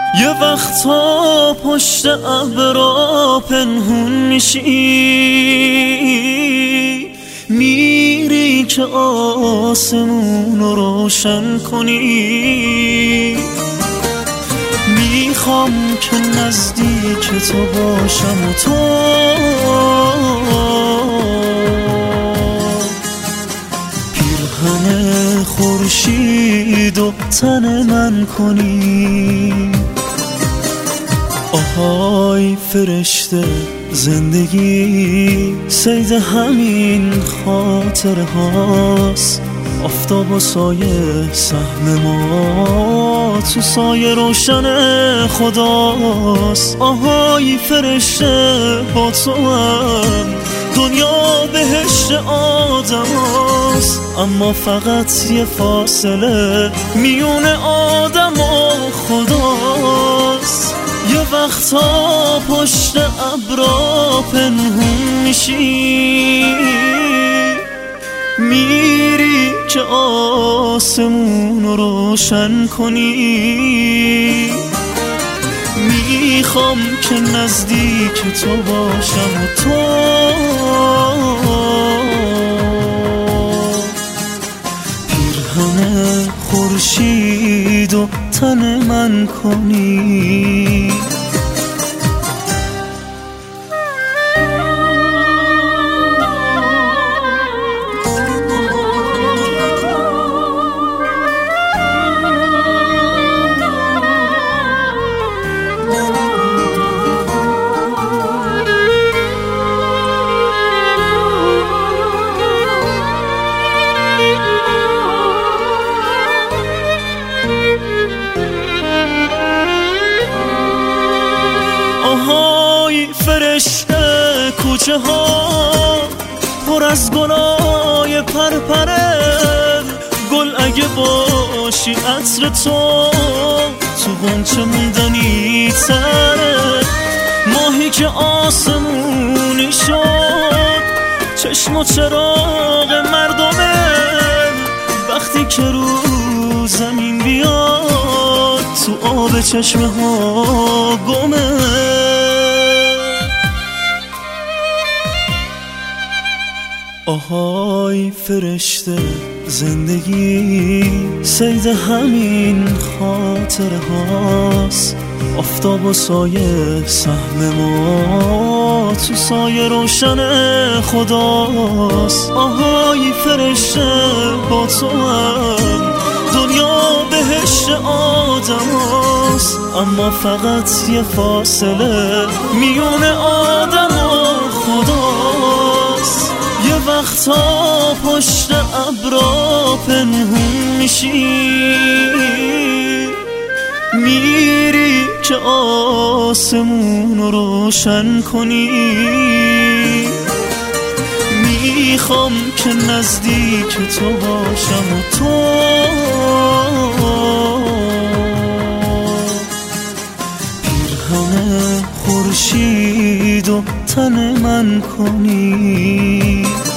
یه وقتا پشت ابرا پنهون میشی، میری که آسمون رو روشن کنی. میخوام که نزدیک تو باشم و تو پیرهن خورشید و تن من کنی. آهای فرشته زندگی صید همین خاطر هاست. آفتاب و سایه سهم ما تو سایه روشن خداست. آهای فرشته با تو هم دنیا بهشت آدم هاست، اما فقط یه فاصله میون آدم و خداست. یه وقتا پشت ابرا پنهون میشی، میری که آسمون رو روشن کنی. میخوام که نزدیک تو باشم و تو پیرهن خورشید و تن من کنی. آهای فرشته کوچه ها پر از گلای پرپره، گل اگه باشی عطر تو غنچه موندنی تره. ماهی که آسمونی شد چشم و چراغ مردمه، وقتی که رو زمین بیاد تو آب چشمه ها گمه. آهای فرشته زندگی صید همین خاطر هاست. آفتاب و سایه سهم ما تو سایه روشن خداست. آهای فرشته با تو هم دنیا بهشت آدم هاست، اما فقط یه فاصله میون آدم و خداست. یه وقتا پشت ابرا پنهون میشی، میری که آسمون رو روشن کنی. میخوام که نزدیک تو باشم و تو پیرهن خورشید و تن من کنی.